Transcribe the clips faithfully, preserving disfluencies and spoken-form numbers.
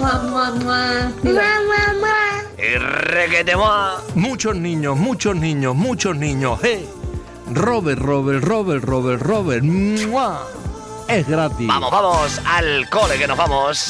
Mua, mua, mua. Mua, mua, mua. Y requete mua. Muchos niños, muchos niños, muchos niños. ¡Eh! Robert, Robert, Robert, Robert, Robert. ¡Mua! Es gratis. Vamos, vamos al cole que nos vamos.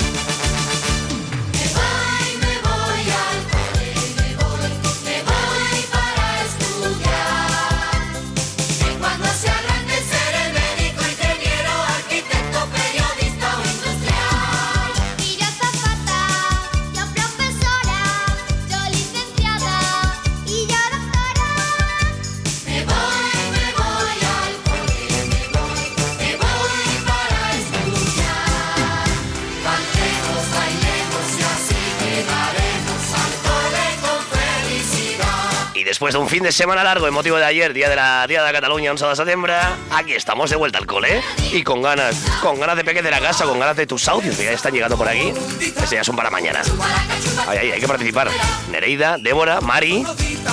Después de un fin de semana largo, en motivo de ayer, día de la Día de la Cataluña, once de septiembre, aquí estamos de vuelta al cole y con ganas, con ganas de peque de la casa, con ganas de tus audios que ya están llegando por aquí. Ese ya son para mañana. Ay, ay, hay que participar. Nereida, Débora, Mari.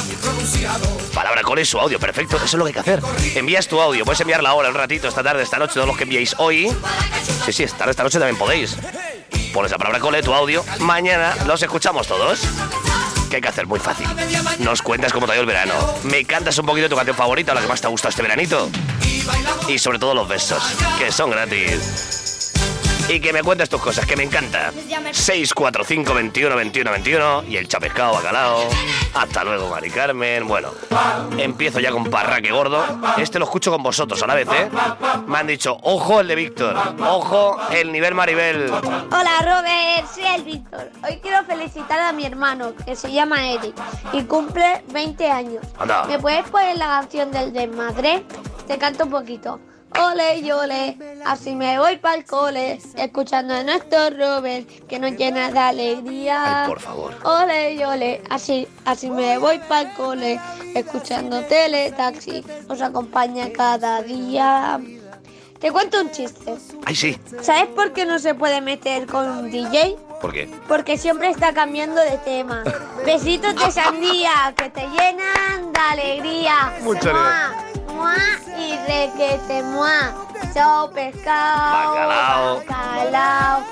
Palabra cole, su audio, perfecto, eso es lo que hay que hacer. Envías tu audio, puedes enviarla ahora, un ratito, esta tarde, esta noche, todos los que enviéis hoy. Sí, sí, esta tarde, esta noche también podéis. Pones la palabra cole, tu audio, mañana los escuchamos todos. ¿Qué hay que hacer? Muy fácil. Nos cuentas cómo te ha ido el verano. Me cantas un poquito tu canción favorita, la que más te ha gustado este veranito. Y sobre todo los besos, que son gratis. Y que me cuentes tus cosas, que me encanta. seis cuatro cinco, veintiuno, veintiuno, veintiuno. Y el chapescado bacalao. Hasta luego, Mari Carmen. Bueno, empiezo ya con Parraque Gordo. Este lo escucho con vosotros a la vez, ¿eh? Me han dicho, ojo el de Víctor. Ojo el nivel Maribel. Hola Robert, soy el Víctor. Hoy quiero felicitar a mi hermano, que se llama Eric, y cumple veinte años. Anda. ¿Me puedes poner la canción del desmadre? Te canto un poquito. Ole y ole, así me voy pa'l cole, escuchando a nuestro Robert, que nos llena de alegría. Ay, por favor. Ole y ole, así, así me voy pa'l cole, escuchando Teletaxi, nos acompaña cada día. Te cuento un chiste. Ay, sí. ¿Sabes por qué no se puede meter con un D J? ¿Por qué? Porque siempre está cambiando de tema. Besitos de sandía, que te llenan de alegría. Mucha alegría. Mua, y requete mua. Chao pescado. Bacalao. Bacalao.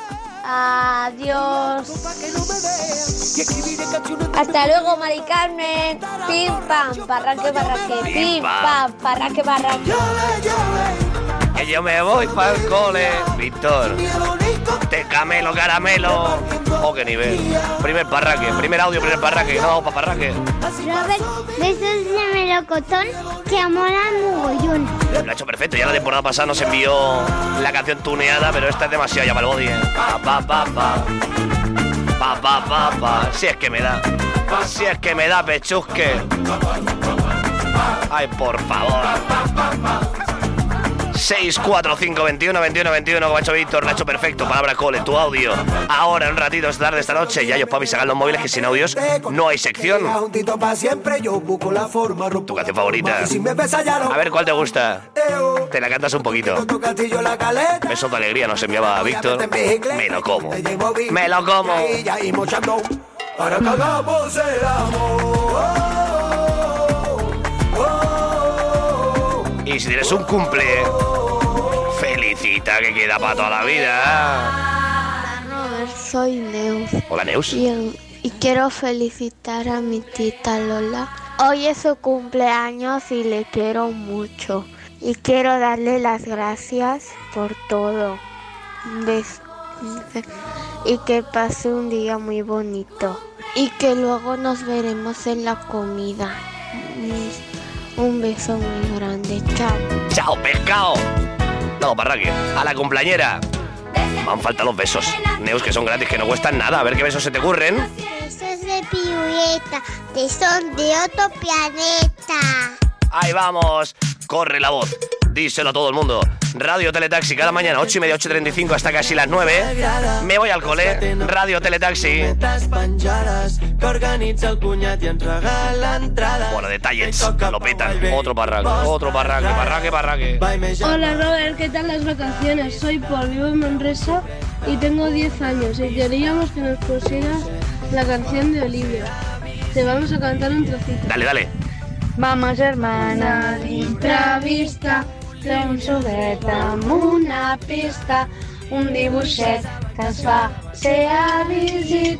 Adiós. Hasta luego, Mari Carmen. Pim pam, parraque, parraque. Pim pam, parraque, parraque. Que yo me voy para el cole, Víctor. Te camelo, caramelo. Oh, qué nivel. Primer parraque, primer audio, primer parraque. No, para parraque. Robert, besos de melocotón que molan mogollón. Lo ha hecho perfecto. Ya la temporada pasada nos envió la canción tuneada, pero esta es demasiado ya para el body. ¿eh? Pa, pa, pa, pa. Pa, pa, pa, pa. Si es que me da. Si es que me da pechusque. Ay, por favor. seis cuatro cinco, veintiuno, veintiuno, veintiuno, como ha hecho Víctor, lo ha hecho perfecto. Palabra cole, tu audio. Ahora, en un ratito, esta tarde, esta noche. Ya, yo, papi, sacan los móviles, que sin audios no hay sección. Tu canción favorita. A ver, ¿cuál te gusta? Te la cantas un poquito. Beso de alegría nos enviaba Víctor. Me lo como. Me lo como. Para que hagamos el amor. Y si tienes un cumple, felicita, que queda para toda la vida. Robert, soy Neus. Hola, Neus. Y, y quiero felicitar a mi tita Lola. Hoy es su cumpleaños y le quiero mucho. Y quiero darle las gracias por todo. Un beso. Y que pase un día muy bonito. Y que luego nos veremos en la comida. Un beso muy grande, chao. Chao, pescado. No, parraque. A la cumpleañera. Me han faltado los besos. Neus, que son gratis, que no cuestan nada. A ver qué besos se te ocurren. Besos de pirueta, que son de otro planeta. Ahí vamos. Corre la voz. Díselo a todo el mundo. Radio Teletaxi cada mañana, ocho y media, ocho y treinta y cinco hasta casi las nueve. Me voy al cole. Radio Teletaxi. Bueno, detalles. Lo petan. Otro parraque. Otro parraque. Parraque, parraque. Hola Robert, ¿qué tal las vacaciones? Soy Paul, vivo en Manresa y tengo diez años y queríamos que nos pusieras la canción de Olivia. Te vamos a cantar un trocito. Dale, dale. Vamos, hermana, d'imprevista, fem un juguet amb una pista, un dibuixet que es fa ser avis i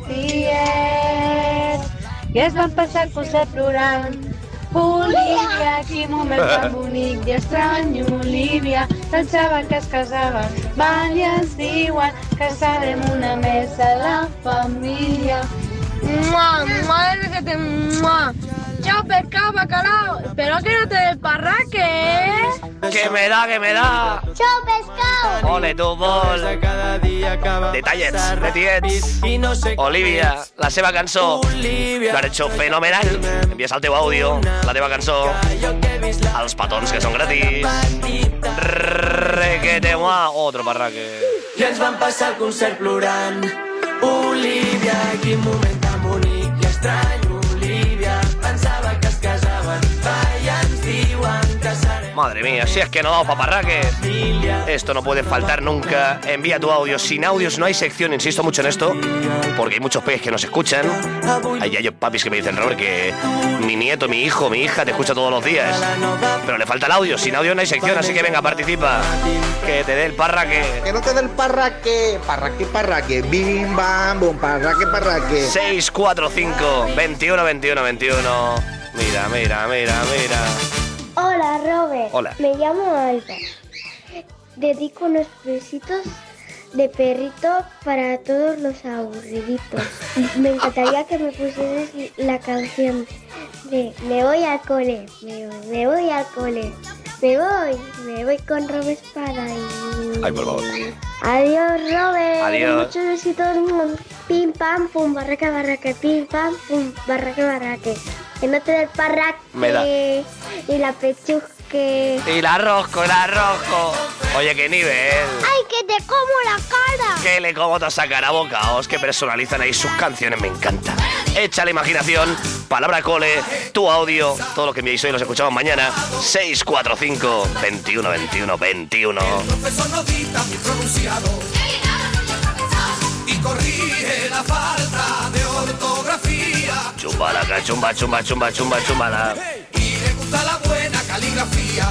tiets. I es van passar el concert plorant. Olivia, quin moment tan bonic i estrany, Olivia, pensaven que es casaven, van i ens diuen que serem una més a la família. ¡Mua! ¡Madre que te... ¡Mua! ¡Chao, pescado, bacalao! ¡Espero que no te dé el parraque, eh! ¡Que me da, que me da! ¡Chao, pescado! ¡Ole, tu bol! Detalles, de Tiets. Olivia, la seva cançó. Lo han hecho fenomenal. Envías al teu àudio la teva cançó. Els petons que són gratis. Requete, mua! Otro parraque. I ens van passar el concert plorant. Olivia, quin moment tan bonic i estrany. Olivia, pensava que es casaven, va i ens diuen que serem. Madre mía, si es que no damos paparraques. Esto no puede faltar nunca. Envía tu audio. Sin audios no hay sección, insisto mucho en esto, porque hay muchos peques que nos escuchan. Hay hay papis que me dicen, Robert, que mi nieto, mi hijo, mi hija te escucha todos los días, pero le falta el audio. Sin audio no hay sección, así que venga, participa. Que te dé el parraque. Que no te dé el parraque. Parraque, parraque. Bim, bam, bum. Parraque, parraque. seis cuatro cinco, veintiuno, veintiuno, veintiuno. Mira, mira, mira, mira. Hola, Robert. Hola. Me llamo Alba. Dedico unos besitos de perrito para todos los aburriditos. Me encantaría que me pusieras la canción de Me voy al cole, me voy, me voy al cole. Me voy, me voy con Robert Espada y... Ay, por favor. Adiós, Robert. Adiós. Muchos besitos. Pim, pam, pum, barraca, barraca. Pim, pam, pum, barraca, barraca. Que no te dé el parraque. Me da. Y la pechusque. Y la rosco, la rosco. Oye, qué nivel. ¡Ay, que te como la cara! Que le como toda esa cara, bocaos, que personalizan ahí sus canciones, me encanta. Echa la imaginación, palabra cole, tu audio, todo lo que enviéis hoy los escuchamos mañana. seis cuatro cinco, veintiuno, veintiuno, veintiuno. El profesor nos dicta muy pronunciado y corrige la falta de ortografía. Chumbalaca, chumba, chumba, chumba, chumba, chumbala. Y le gusta la buena caligrafía.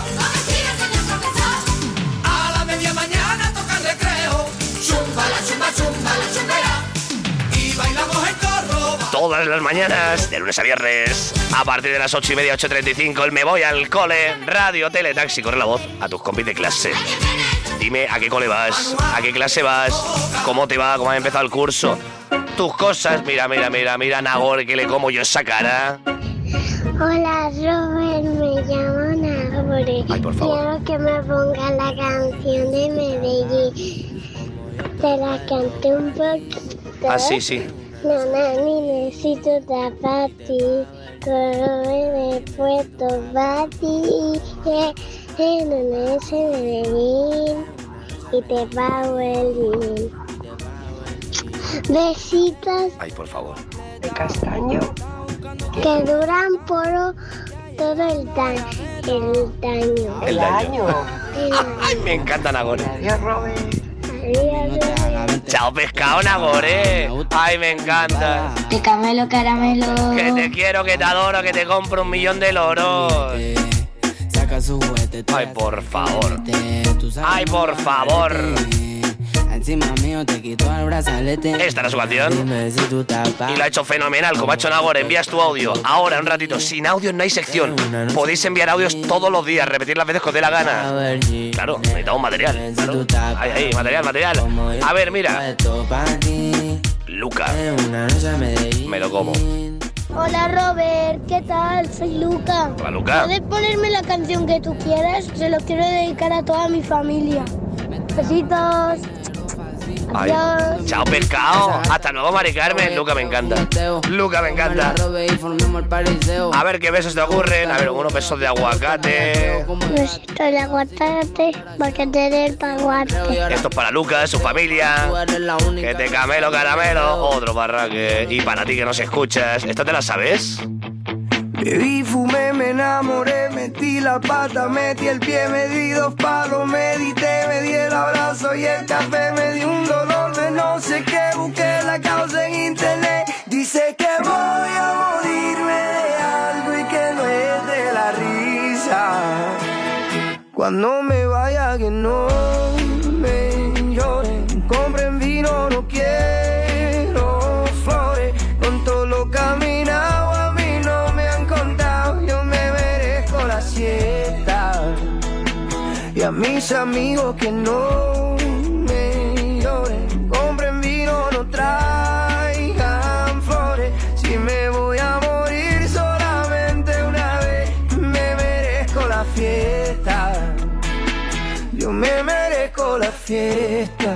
A la media mañana toca el recreo. Chumbala, chumba, chumbala, chumbera. Y bailamos en corro. Todas las mañanas, de lunes a viernes, a partir de las ocho y media, ocho treinta y cinco, el Me Voy al Cole, radio, tele, taxi, corre la voz a tus compis de clase. Dime a qué cole vas, a qué clase vas, cómo te va, cómo ha empezado el curso, tus cosas. Mira, mira, mira, mira, Nagor, que le como yo esa cara. Hola, Robert, me llamo Nagore. Ay, por favor. Quiero que me ponga la canción de Medellín. Te la canté un poquito. Ah, sí, sí. Nanani, necesito tapati, corre de Puerto Bati, en un ese Medellín, y te pago el link. Besitos Ay, por favor. De castaño. que duran por todo el daño. El daño. El daño. Ay, me encanta Nagore. Adiós, Robert. Adiós, Robert. Chao, pescado, Nagore. Ay, me encanta. Te camelo, caramelo. Que te quiero, que te adoro, que te compro un millón de loros. Ay, por favor. Ay, por favor. Esta era su canción y la ha hecho fenomenal, como ha hecho Nagore. Envías tu audio ahora, un ratito. Sin audio no hay sección. Podéis enviar audios todos los días, repetir las veces que os dé la gana. Claro, necesitamos material, claro. Ahí, ahí, material, material. A ver, mira. Luca. Me lo como. Hola, Robert, ¿qué tal? Soy Luca. Hola, Luca. ¿Puedes ponerme la canción que tú quieras? Se lo quiero dedicar a toda mi familia. Besitos. Ay, Adiós. chao, pescado. Hasta luego, Mari Carmen. Luca me encanta. Luca me encanta. A ver qué besos te ocurren. A ver, unos besos de aguacate. Besito de aguacate porque te dé el paguate. Esto es para Lucas, su familia. Que te camelo, caramelo. Otro barraque. Y para ti que nos escuchas. ¿Esta te la sabes? Bebí, fumé, me enamoré, metí la pata, metí el pie, me di dos palos, medité, me di el abrazo y el café, me di un dolor de no sé qué, busqué la causa en internet, dice que voy a morirme de algo y que no es de la risa, cuando me vaya que no me lloren, compren vino, no mis amigos que no me lloren, compren vino, no traigan flores. Si me voy a morir solamente una vez, me merezco la fiesta. Yo me merezco la fiesta.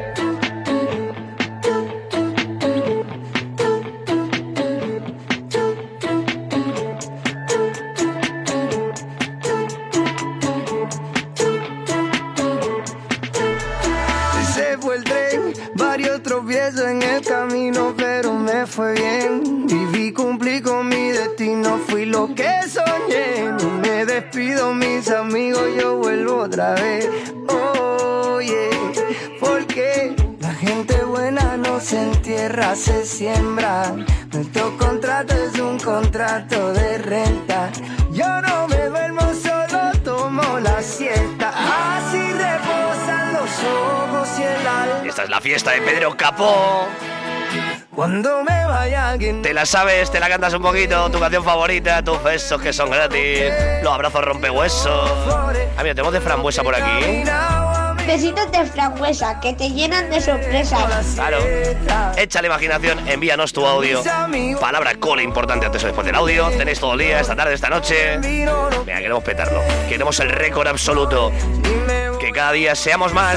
Tropiezo en el camino, pero me fue bien. Viví, cumplí con mi destino, fui lo que soñé. No me despido, mis amigos, yo vuelvo otra vez. Oye, porque la gente buena no se entierra, se siembra. Nuestro contrato es un contrato de renta. Yo no me duermo, solo tomo la siesta. Así reposan los ojos y el alma. Esta es la fiesta de Pedro Capó. Cuando me vaya, te la sabes, te la cantas un poquito, tu canción favorita, tus besos que son gratis, los abrazos rompehuesos. Ah, mira, tenemos de frambuesa por aquí. Besitos de frambuesa que te llenan de sorpresas. Claro. Echa la imaginación, envíanos tu audio. Palabra cole importante antes o después del audio. Tenéis todo el día, esta tarde, esta noche. Mira, queremos petarlo. Queremos el récord absoluto. Que cada día seamos más.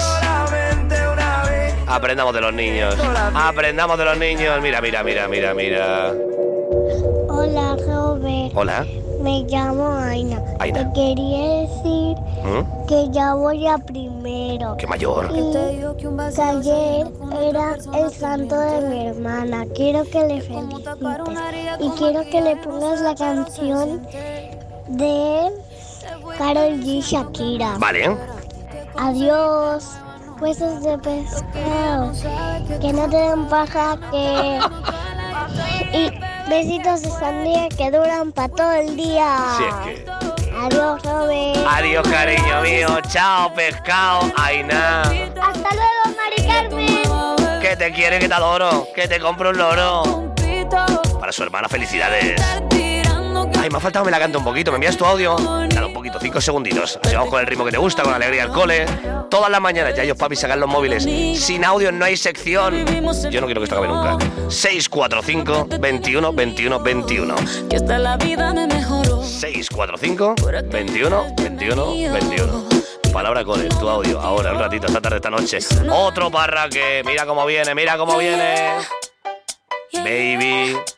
Aprendamos de los niños. Aprendamos de los niños. Mira, mira, mira, mira, mira. Hola, Robert. Hola. Me llamo Aina. Aina. Te quería decir ¿Mm? que ya voy a primero. ¡Qué mayor! Y que ayer era el santo de mi hermana. Quiero que le felicites. Y quiero que le pongas la canción de Karol G y Shakira. Vale. Adiós. Huesos de pescado. Que no te den paja, que... Y besitos de sandía que duran para todo el día. Si es que... Adiós, Robert. Adiós, cariño mío. Chao, pescado. Aina. Hasta luego, Mari Carmen. Que te quiere, que te adoro. Que te compro un loro. Para su hermana, felicidades. Ay, me ha faltado que me la cante un poquito. ¿Me envías tu audio? Claro, un poquito, cinco segunditos. Así vamos con el ritmo que te gusta, con alegría al cole. Todas las mañanas, ya ellos, papi, sacan los móviles. Sin audio no hay sección. Yo no quiero que esto acabe nunca. seis cuatro cinco, veintiuno, veintiuno, veintiuno. seis cuatro cinco, veintiuno, veintiuno, veintiuno. Palabra cole, tu audio. Ahora, un ratito, esta tarde, esta noche. Otro parraque. Mira cómo viene, mira cómo viene. Baby.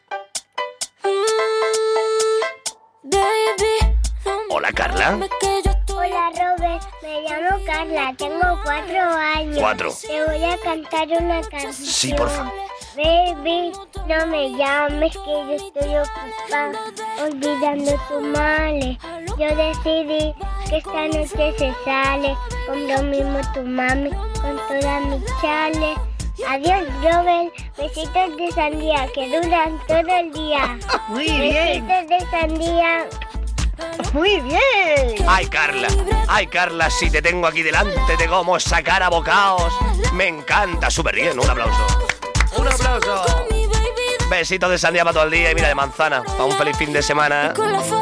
Hola, Carla. Hola, Robert. Me llamo Carla. Tengo cuatro años. Cuatro. Te voy a cantar una canción. Sí, porfa. Baby, no me llames que yo estoy ocupada olvidando tu male. Yo decidí que esta noche se sale con lo mismo tu mami, con toda mi chale. Adiós, Robert. Besitos de sandía que duran todo el día. Muy bien. Besitos de sandía. Muy bien. Ay, Carla, ay, Carla, si te tengo aquí delante, te como sacar a bocaos. Me encanta, súper bien, un aplauso. Un aplauso. Besitos de sandía para todo el día y mira de manzana. Para un feliz fin de semana.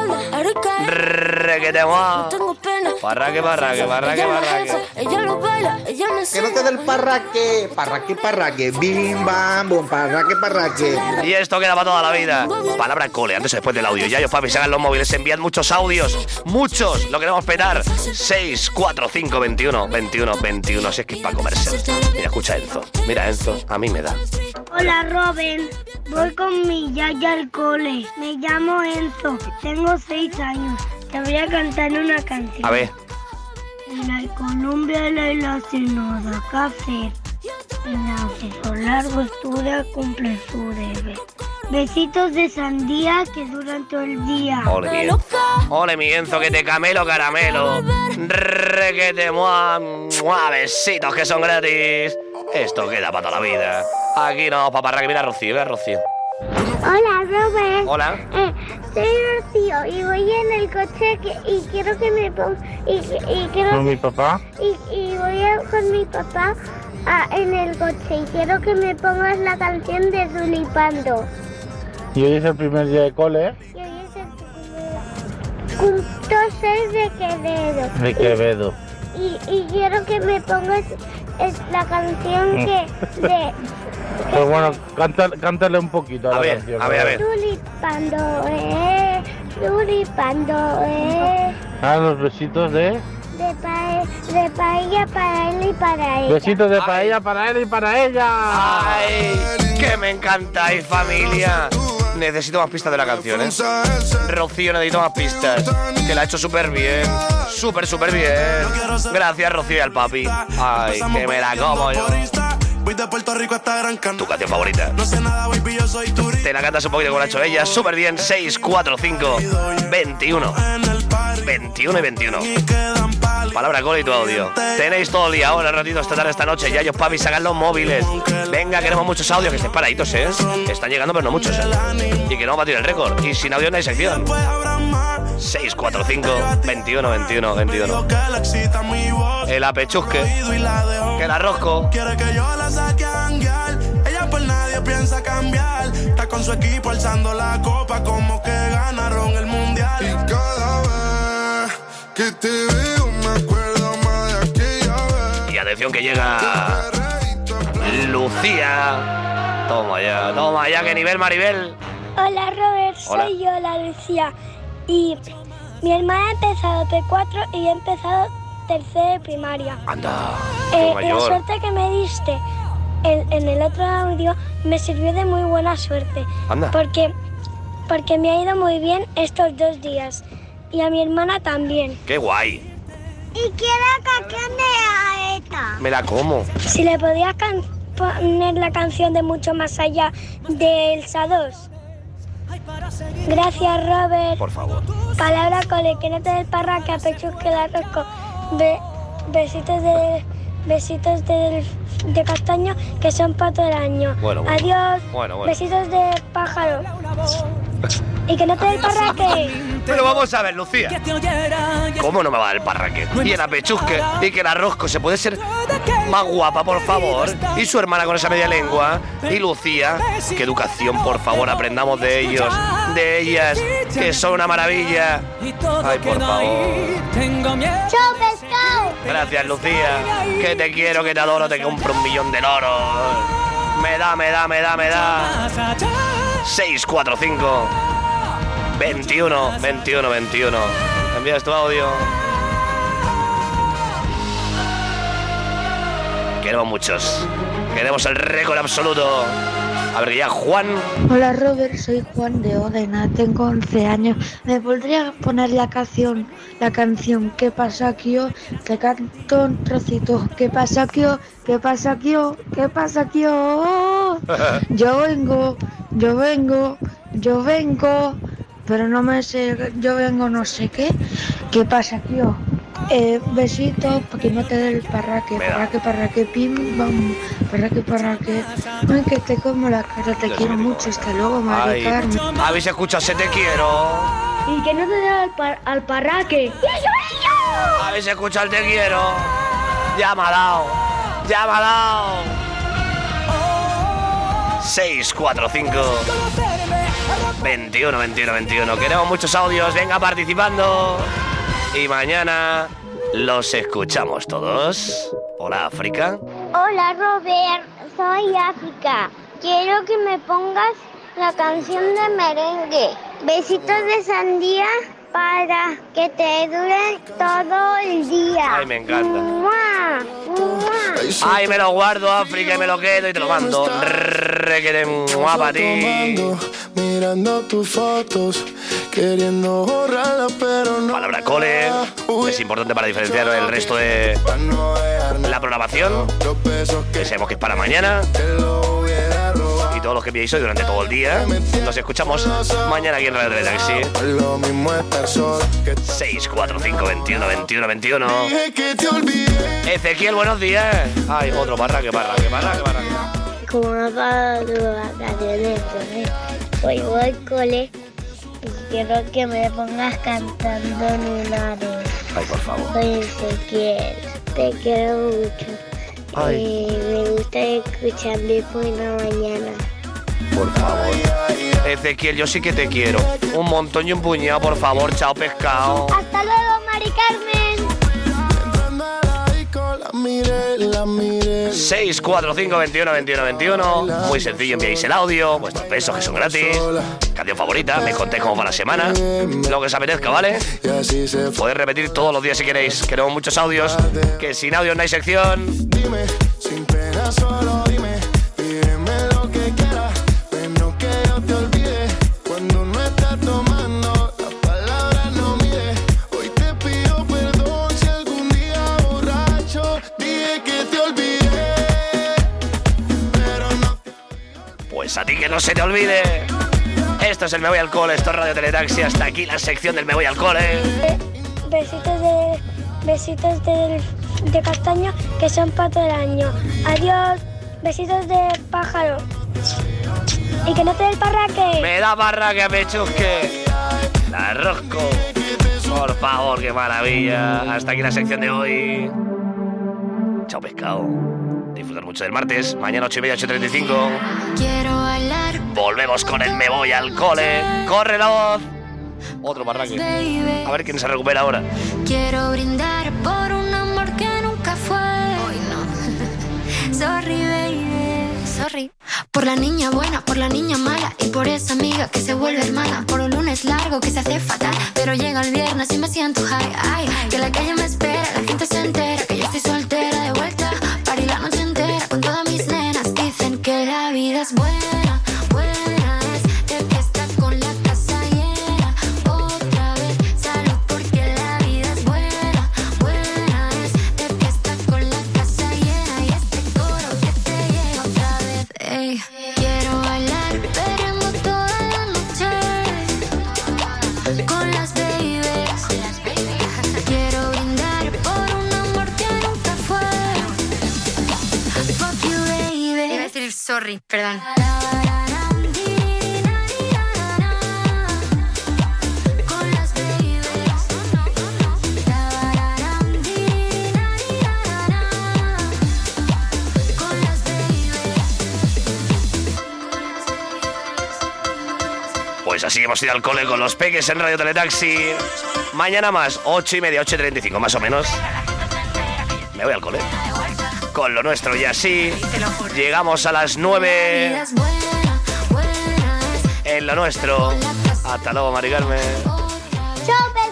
Requete guau. Parraque, parraque, parraque, parraque. Que no te dé el parraque. Parraque, parraque. Bim, bam, bum, parraque, parraque. Y esto queda para toda la vida. Palabra cole, antes o después del audio. Ya, yo, papi, se hagan los móviles, envían muchos audios. Muchos, lo queremos petar. seis cuatro cinco, veintiuno, veintiuno, veintiuno. Si es que es para comerse. Mira, escucha a Enzo. Mira, Enzo, a mí me da. Hola, Robin. Voy con mi yaya al cole. Me llamo Enzo. Tengo seis años. Te voy a cantar una canción. A ver. En la Colombia la isla sin nada que hacer. En la beso largo estudia cumple su deber. Besitos de sandía que duran todo el día. Ole, mi Enzo. Ole, mi Enzo, que te camelo caramelo. Requete mua, mua, besitos que son gratis. Esto queda para toda la vida. Aquí no, papá, que mira a Rocío, mira a Rocío. Hola, Robert. Hola. Eh, soy Rocío y voy en el coche que, y quiero que me ponga... Y, y quiero, ¿Con mi papá? Y, y voy a, con mi papá a, en el coche y quiero que me pongas la canción de Tulipando. Y hoy es el primer día de cole. Y hoy es el primer... Punto seis de Quevedo. De Quevedo. y, y quiero que me pongas es la canción que de Pues bueno, canta, cántale un poquito a, A la ver, canción. a ver, a ver. Tulipando, eh, tulipando, eh, Ah, los besitos de... de, pa de paella para él y para ella. Besitos de paella para él y para ella. ¡Ay! ¡Que me encantáis, familia! Necesito más pistas de la canción, ¿eh? Rocío, necesito más pistas. Que la ha hecho súper bien. Súper, súper bien. Gracias, Rocío y al papi. ¡Ay, que me la como yo! Tu canción favorita. Te la cantas un poquito como la ha hecho ella. Súper bien. seis, cuatro, cinco, veintiuno. veintiuno y veintiuno. Palabra cole y tu audio. Tenéis todo el día ahora, ratito, esta tarde, esta noche. Ya, ellos, papi, sacan los móviles. Venga, queremos muchos audios. Que estén paraditos, ¿eh? Están llegando, pero no muchos, ¿eh? Y que no va a batir el récord. Y sin audio no hay sección. seis, cuatro, cinco, veintiuno, veintiuno, veintiuno. El apechusque. Que el arrozco. Ella por nadie piensa cambiar. Está con su equipo alzando la copa como que ganaron el mundial. Y cada vez que te veo me acuerdo más de aquella vez. Y atención que llega Lucía. Toma ya, toma ya, que nivel, Maribel. Hola Robert, Hola. soy yo, la Lucía. Y mi hermana ha empezado P cuatro y he empezado tercero de primaria. Anda, Eh, qué la mayor. suerte que me diste en, en el otro audio me sirvió de muy buena suerte. Anda. Porque, porque me ha ido muy bien estos dos días. Y a mi hermana también. Qué guay. Y quiero canción de Aeta. Me la como. Si le podías can- poner la canción de Mucho Más Allá de Elsa dos. Gracias, Robert. Por favor. Palabra cole, que no te des parra, que a pechos que la rosco. Be- besitos de besitos de, de castaño que son para todo el año. Bueno, bueno. Adiós. Bueno, bueno. Besitos de pájaro. Y que no te des parra, que... Pero vamos a ver, Lucía. ¿Cómo no me va el parraque? Y el apechusque. Y que el arrozco se puede ser más guapa, por favor. Y su hermana con esa media lengua. Y Lucía. Qué educación, por favor, aprendamos de ellos. De ellas. Que son una maravilla. Ay, por favor. ¡Chao, pescado! Gracias, Lucía. Que te quiero, que te adoro, te compro un millón de loros. Me da, me da, me da, me da. seis, cuatro, cinco, veintiuno, veintiuno, veintiuno. ¿Envías tu audio? Queremos muchos. Queremos el récord absoluto. A ver, ya Juan. Hola Robert, soy Juan de Odena, tengo once años. ¿Me podrías poner la canción, la canción ¿Qué pasa aquí? Yo te canto un trocito. ¿Qué pasa aquí? Yo? ¿Qué pasa aquí? Yo? ¿Qué pasa aquí? Yo? Yo vengo, yo vengo, yo vengo, pero no me sé, yo vengo no sé qué. ¿Qué pasa aquí? Yo? Eh, besitos para que no te dé el parraque, parraque, parraque, pim, bam, parraque, parraque. Ay, que te como la cara, te quiero mucho, hasta luego, Mari Ay, Carmen. habéis escuchado, se te quiero. Y que no te dé al, par al parraque. Habéis escuchado el te quiero. Ya me ha dado. Ya me ha dado. seis, cuatro, cinco, veintiuno, veintiuno, veintiuno. Queremos muchos audios, venga participando. Y mañana los escuchamos todos. Hola, África. Hola, Robert, soy África. Quiero que me pongas la canción de merengue. Besitos de sandía para que te dure todo el día. Ay, me encanta. ¡Mua! ¡Mua! Ay, me lo guardo, África, y me lo quedo y te lo mando. Re que te mua para ti. Mirando tus fotos, queriendo borrarla, pero no. Palabra cole. Es importante para diferenciar el resto de la programación. Que sabemos que es para mañana. Y todos los que enviáis hoy durante todo el día. Nos escuchamos mañana aquí en Radio Teletaxi. seis, cuatro, cinco, veintiuno, veintiuno, veintiuno. Ezequiel, buenos días. Ay, otro barra, que barra, que barra, que barra. Como no pago tus vacaciones, pues, hoy voy al cole y quiero que me pongas cantando Lunares. Ay, por favor. Soy Ezequiel, te quiero mucho. Ay. Y me gusta escucharte por la mañana. Por favor. Ezequiel, yo sí que te quiero. Un montón y un puñado, por favor. Chao, pescado. Hasta luego, Mari Carmen. seis cuatro cinco, veintiuno, veintiuno, veintiuno. Muy sencillo, enviáis el audio, vuestros besos que son gratis, canción favorita, me contéis como para la semana, lo que os apetezca, ¿vale? Podéis repetir todos los días si queréis. Queremos muchos audios, que sin audio no hay sección. Dime, sin pena solo dime, pídeme lo que quieras, pero que yo te olvide. Cuando no estás tomando, las palabras no mide. Hoy te pido perdón si algún día borracho dije que te olvidé, pero no. Pues a ti que no se te olvide. Esto es el Me Voy al Cole, esto es Radio Teletaxi. Hasta aquí la sección del Me Voy al Cole. Besitos de besitos de, de castaño que son para todo el año. Adiós, besitos de pájaro. Y que no te dé el parraque. Me da parraque a pechusque. La rosco. Por favor, qué maravilla. Hasta aquí la sección de hoy. Chao, pescado. Disfrutar mucho del martes. Mañana ocho y media, ocho treinta y cinco. Quiero bailar. Volvemos con el Me Voy al Cole. Corre la voz. Otro parraque. A ver quién se recupera ahora. Quiero brindar por un amor que nunca fue. Hoy no. Sorry, baby. Sorry. Por la niña buena, por la niña mala. Y por esa amiga que se vuelve hermana. Por un lunes largo que se hace fatal. Pero llega el viernes y me siento high. Ay, que la calle me espera, la gente se entera. Que yo estoy soltera de vuelta. Party la noche entera con todas mis nenas. Dicen que la vida es buena. Quiero bailar, perreando toda la noche con las babies. Quiero brindar por un amor que nunca fue. Fuck you, baby. Iba a decir sorry, perdón. Pues así hemos ido al cole con los peques en Radio Teletaxi. Mañana más, ocho y media, ocho treinta y cinco más o menos. Me voy al cole con lo nuestro y así llegamos a las nueve en lo nuestro. Hasta luego, Mari Carmen. Chao,